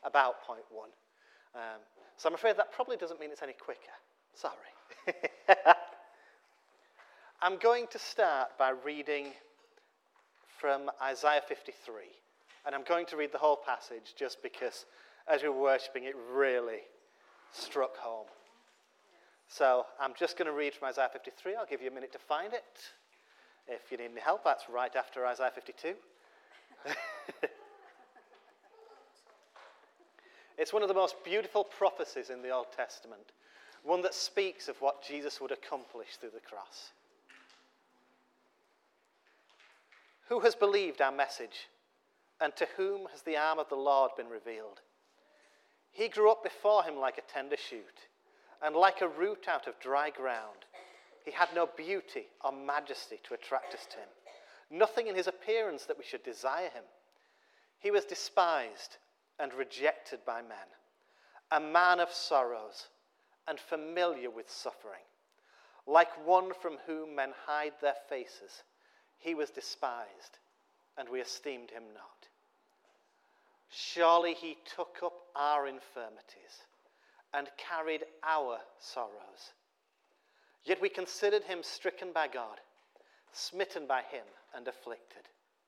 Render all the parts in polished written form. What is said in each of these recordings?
about point 1. So I'm afraid that probably doesn't mean it's any quicker. Sorry. I'm going to start by reading from Isaiah 53. And I'm going to read the whole passage just because as we were worshipping, it really struck home. So I'm just going to read from Isaiah 53. I'll give you a minute to find it. If you need any help, that's right after Isaiah 52. It's one of the most beautiful prophecies in the Old Testament, one that speaks of what Jesus would accomplish through the cross. Who has believed our message, and to whom has the arm of the Lord been revealed? He grew up before him like a tender shoot, and like a root out of dry ground. He had no beauty or majesty to attract us to him, nothing in his appearance that we should desire him. He was despised and rejected by men, a man of sorrows and familiar with suffering. Like one from whom men hide their faces, he was despised, and we esteemed him not. Surely he took up our infirmities and carried our sorrows. Yet we considered him stricken by God, smitten by him and afflicted.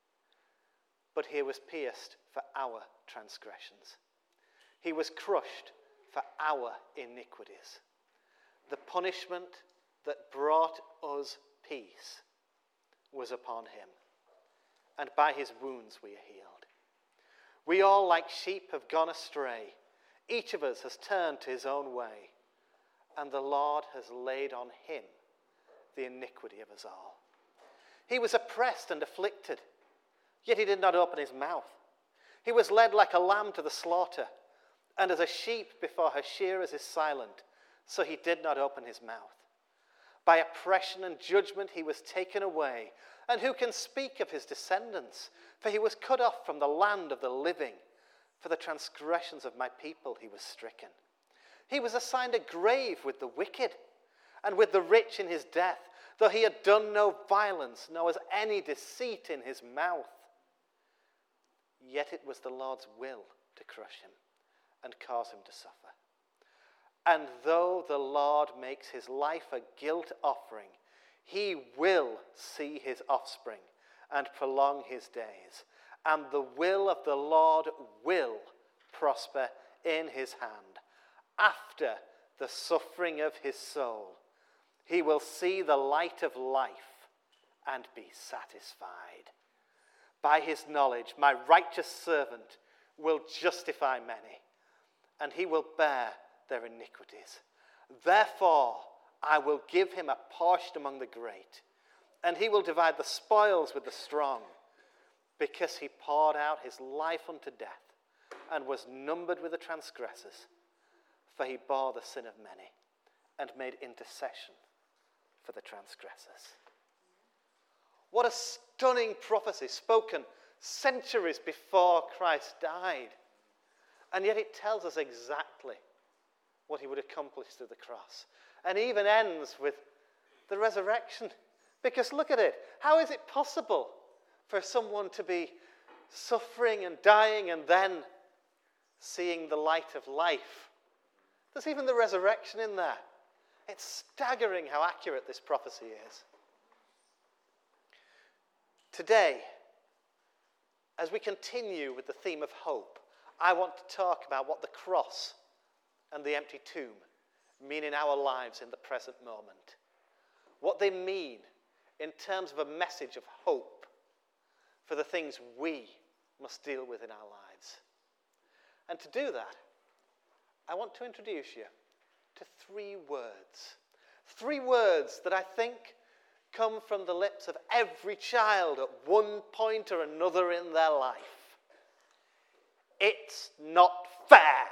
But he was pierced for our transgressions. He was crushed for our iniquities. The punishment that brought us peace was upon him, and by his wounds we are healed. We all like sheep have gone astray. Each of us has turned to his own way, and the Lord has laid on him the iniquity of us all. He was oppressed and afflicted, yet he did not open his mouth. He was led like a lamb to the slaughter, and as a sheep before her shearers is silent, so he did not open his mouth. By oppression and judgment he was taken away, and who can speak of his descendants? For he was cut off from the land of the living. For the transgressions of my people he was stricken. He was assigned a grave with the wicked, and with the rich in his death, though he had done no violence, nor was any deceit in his mouth. Yet it was the Lord's will to crush him and cause him to suffer. And though the Lord makes his life a guilt offering, he will see his offspring and prolong his days. And the will of the Lord will prosper in his hand. After the suffering of his soul, he will see the light of life and be satisfied. By his knowledge, my righteous servant will justify many, and he will bear their iniquities. Therefore, I will give him a portion among the great, and he will divide the spoils with the strong, because he poured out his life unto death, and was numbered with the transgressors. For he bore the sin of many, and made intercession for the transgressors. What a stunning prophecy, spoken centuries before Christ died. And yet it tells us exactly what he would accomplish through the cross. And even ends with the resurrection. Because look at it. How is it possible for someone to be suffering and dying and then seeing the light of life? There's even the resurrection in there. It's staggering how accurate this prophecy is. Today, as we continue with the theme of hope, I want to talk about what the cross and the empty tomb mean in our lives in the present moment. What they mean in terms of a message of hope for the things we must deal with in our lives. And to do that, I want to introduce you to 3 words. 3 words that I think come from the lips of every child at one point or another in their life. It's not fair.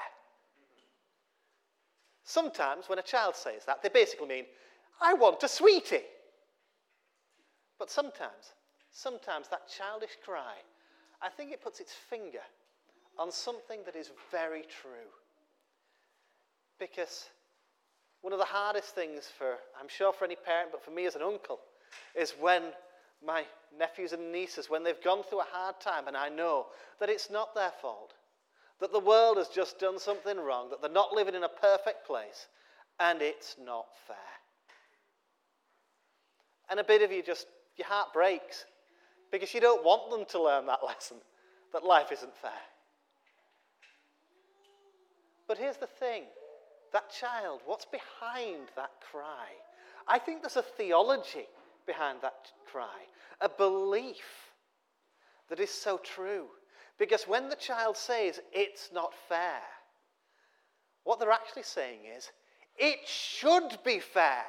Sometimes when a child says that, they basically mean, I want a sweetie. But sometimes that childish cry, I think it puts its finger on something that is very true. Because one of the hardest things I'm sure for any parent, but for me as an uncle, is when my nephews and nieces, when they've gone through a hard time, and I know that it's not their fault, that the world has just done something wrong, that they're not living in a perfect place, and it's not fair. And a bit of your heart breaks, because you don't want them to learn that lesson, that life isn't fair. But here's the thing, that child, what's behind that cry? I think there's a theology behind that cry, a belief that is so true. Because when the child says, it's not fair, what they're actually saying is, it should be fair.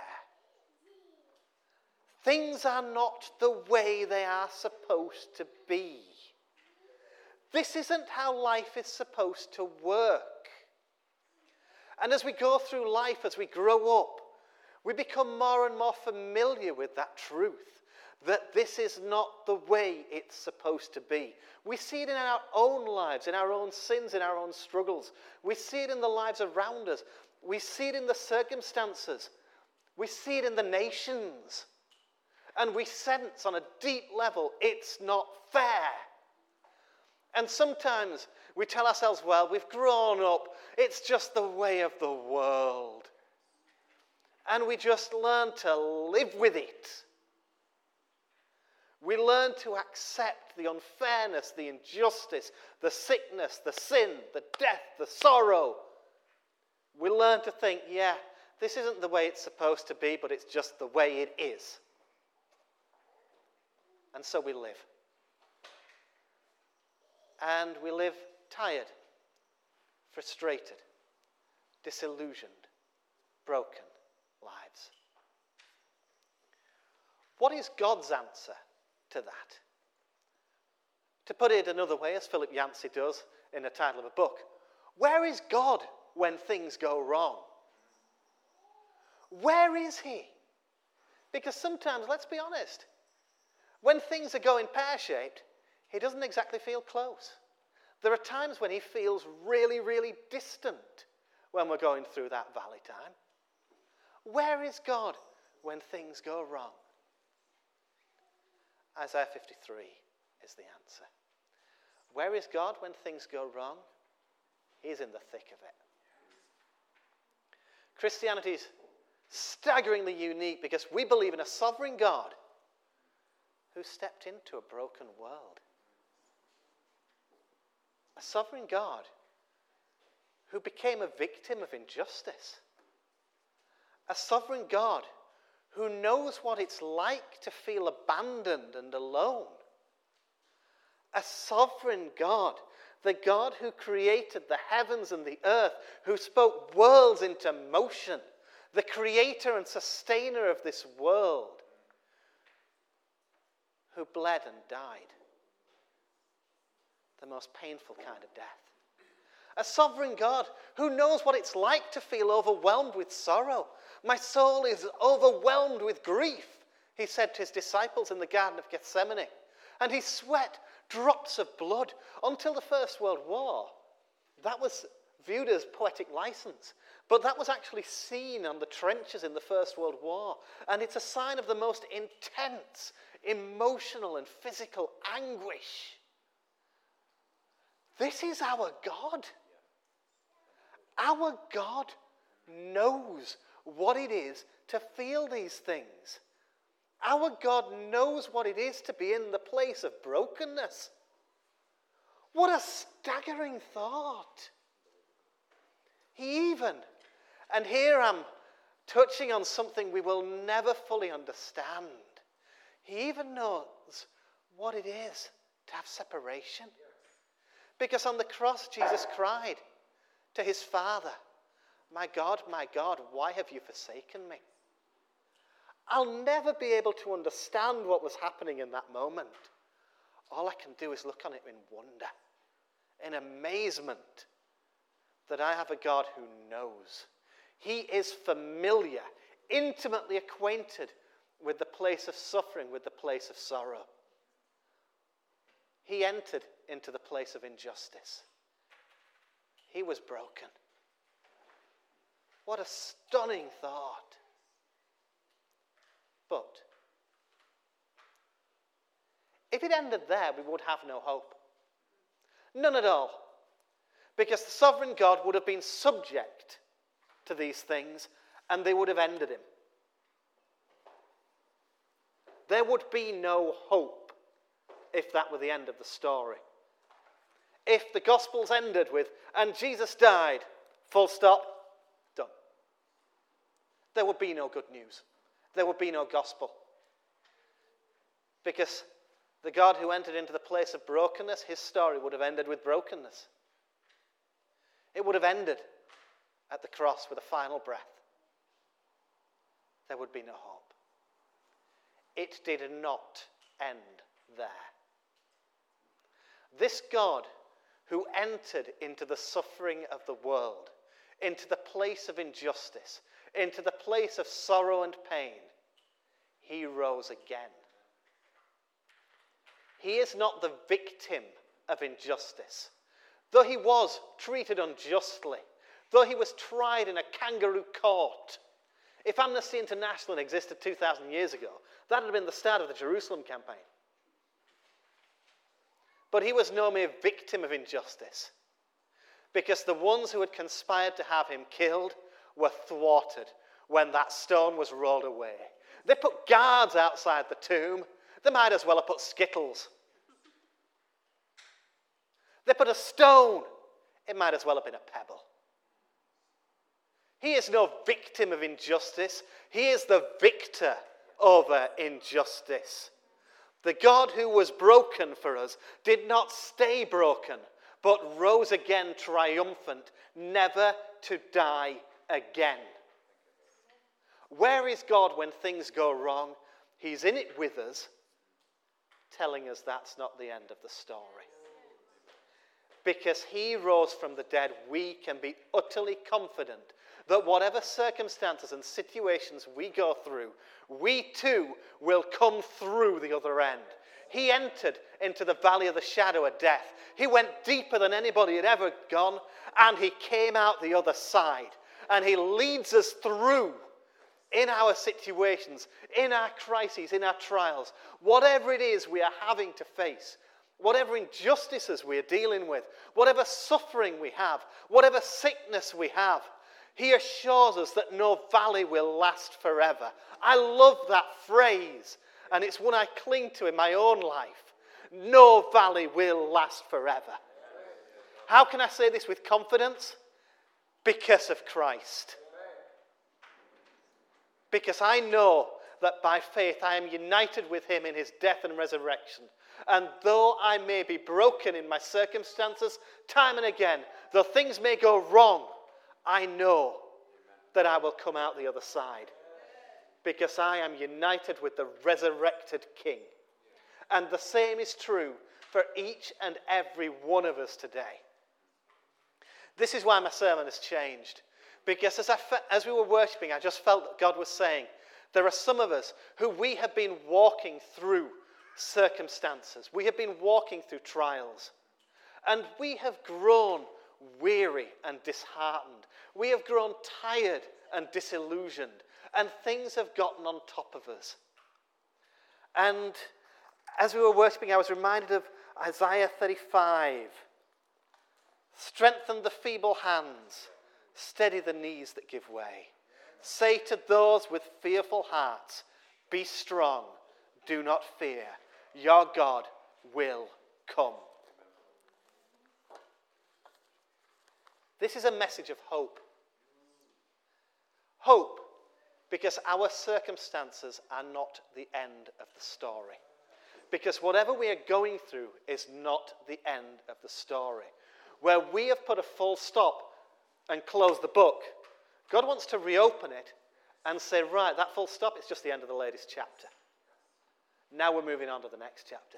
Things are not the way they are supposed to be. This isn't how life is supposed to work. And as we go through life, as we grow up, we become more and more familiar with that truth, that this is not the way it's supposed to be. We see it in our own lives, in our own sins, in our own struggles. We see it in the lives around us. We see it in the circumstances. We see it in the nations. And we sense on a deep level, it's not fair. And sometimes we tell ourselves, well, we've grown up. It's just the way of the world. And we just learn to live with it. We learn to accept the unfairness, the injustice, the sickness, the sin, the death, the sorrow. We learn to think, yeah, this isn't the way it's supposed to be, but it's just the way it is. And so we live. And we live tired, frustrated, disillusioned, broken lives. What is God's answer to that? To put it another way, as Philip Yancey does in the title of a book, where is God when things go wrong? Where is he? Because sometimes, let's be honest, when things are going pear-shaped, he doesn't exactly feel close. There are times when he feels really, really distant when we're going through that valley time. Where is God when things go wrong? Isaiah 53 is the answer. Where is God when things go wrong? He's in the thick of it. Christianity is staggeringly unique because we believe in a sovereign God who stepped into a broken world. A sovereign God who became a victim of injustice. A sovereign God who knows what it's like to feel abandoned and alone. A sovereign God, the God who created the heavens and the earth, who spoke worlds into motion, the creator and sustainer of this world, who bled and died. The most painful kind of death. A sovereign God who knows what it's like to feel overwhelmed with sorrow. My soul is overwhelmed with grief, he said to his disciples in the Garden of Gethsemane. And he sweat drops of blood until the First World War. That was viewed as poetic license. But that was actually seen on the trenches in the First World War. And it's a sign of the most intense emotional and physical anguish. This is our God. Our God knows what it is to feel these things. Our God knows what it is to be in the place of brokenness. What a staggering thought. He even, and here I'm touching on something we will never fully understand, he even knows what it is to have separation. Because on the cross, Jesus cried to his Father, my God, why have you forsaken me? I'll never be able to understand what was happening in that moment. All I can do is look on it in wonder, in amazement that I have a God who knows. He is familiar, intimately acquainted with the place of suffering, with the place of sorrow. He entered into the place of injustice. He was broken. What a stunning thought. But if it ended there, we would have no hope. None at all. Because the sovereign God would have been subject to these things and they would have ended him. There would be no hope if that were the end of the story. If the Gospels ended with, and Jesus died, full stop, done. There would be no good news. There would be no gospel. Because the God who entered into the place of brokenness, his story would have ended with brokenness. It would have ended at the cross with a final breath. There would be no hope. It did not end there. This God who entered into the suffering of the world, into the place of injustice, into the place of sorrow and pain, he rose again. He is not the victim of injustice. Though he was treated unjustly, though he was tried in a kangaroo court, if Amnesty International had existed 2,000 years ago, that would have been the start of the Jerusalem campaign. But he was no mere victim of injustice, because the ones who had conspired to have him killed were thwarted when that stone was rolled away. They put guards outside the tomb. They might as well have put skittles. They put a stone. It might as well have been a pebble. He is no victim of injustice. He is the victor over injustice. The God who was broken for us did not stay broken, but rose again triumphant, never to die again. Where is God when things go wrong? He's in it with us, telling us that's not the end of the story. Because he rose from the dead, we can be utterly confident that whatever circumstances and situations we go through, we too will come through the other end. He entered into the valley of the shadow of death. He went deeper than anybody had ever gone, and he came out the other side. And he leads us through in our situations, in our crises, in our trials, whatever it is we are having to face, whatever injustices we are dealing with, whatever suffering we have, whatever sickness we have, he assures us that no valley will last forever. I love that phrase, and it's one I cling to in my own life. No valley will last forever. How can I say this with confidence? Because of Christ. Because I know that by faith I am united with him in his death and resurrection. And though I may be broken in my circumstances time and again, though things may go wrong, I know that I will come out the other side. Because I am united with the resurrected King. And the same is true for each and every one of us today. This is why my sermon has changed. Because as we were worshipping, I just felt that God was saying, there are some of us who we have been walking through circumstances. We have been walking through trials. And we have grown weary and disheartened. We have grown tired and disillusioned. And things have gotten on top of us. And as we were worshipping, I was reminded of Isaiah 35. Strengthen the feeble hands. Steady the knees that give way. Say to those with fearful hearts, be strong, do not fear. Your God will come. This is a message of hope. Hope, because our circumstances are not the end of the story. Because whatever we are going through is not the end of the story. Where we have put a full stop and closed the book, God wants to reopen it and say, right, that full stop, it's just the end of the latest chapter. Now we're moving on to the next chapter.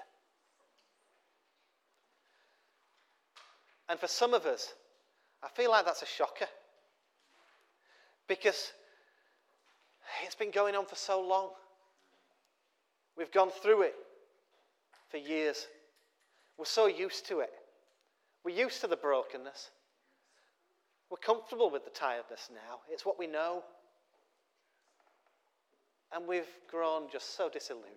And for some of us, I feel like that's a shocker. Because it's been going on for so long. We've gone through it for years. We're so used to it. We're used to the brokenness. We're comfortable with the tiredness now. It's what we know. And we've grown just so disillusioned.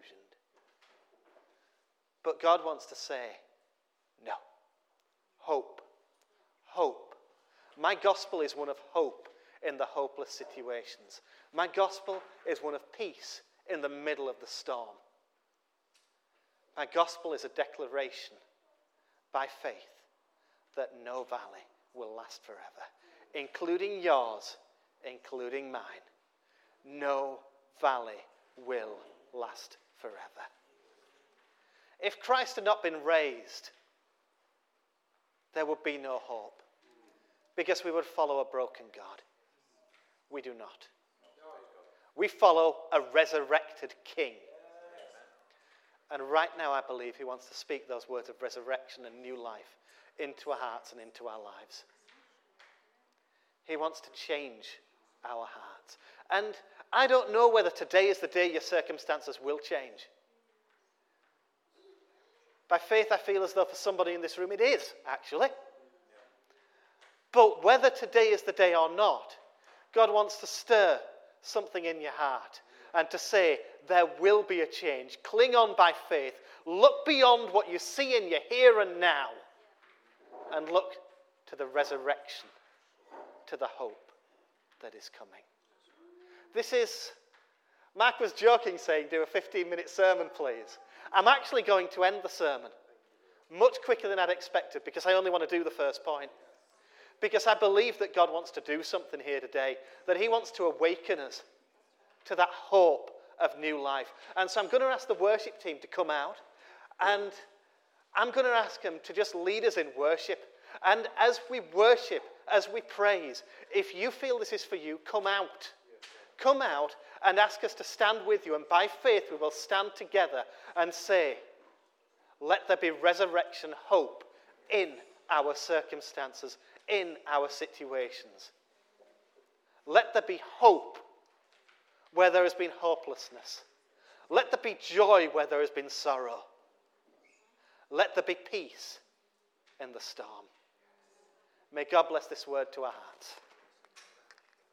But God wants to say, no. Hope. hope. My gospel is one of hope in the hopeless situations. My gospel is one of peace in the middle of the storm. My gospel is a declaration by faith that no valley will last forever, including yours, including mine. No valley will last forever. If Christ had not been raised, there would be no hope, because we would follow a broken God. We do not. We follow a resurrected King. And right now I believe he wants to speak those words of resurrection and new life into our hearts and into our lives. He wants to change our hearts. And I don't know whether today is the day your circumstances will change. By faith, I feel as though for somebody in this room it is, actually. But whether today is the day or not, God wants to stir something in your heart and to say, there will be a change. Cling on by faith. Look beyond what you see in your here and now and look to the resurrection, to the hope that is coming. This is, Mark was joking saying, do a 15-minute sermon, please. I'm actually going to end the sermon much quicker than I'd expected because I only want to do the first point. Because I believe that God wants to do something here today, that he wants to awaken us to that hope of new life. And so I'm going to ask the worship team to come out, and I'm going to ask them to just lead us in worship. And as we worship, as we praise, if you feel this is for you, come out. Come out and ask us to stand with you. And by faith, we will stand together and say, let there be resurrection hope in our circumstances, in our situations. Let there be hope where there has been hopelessness. Let there be joy where there has been sorrow. Let there be peace in the storm. May God bless this word to our hearts.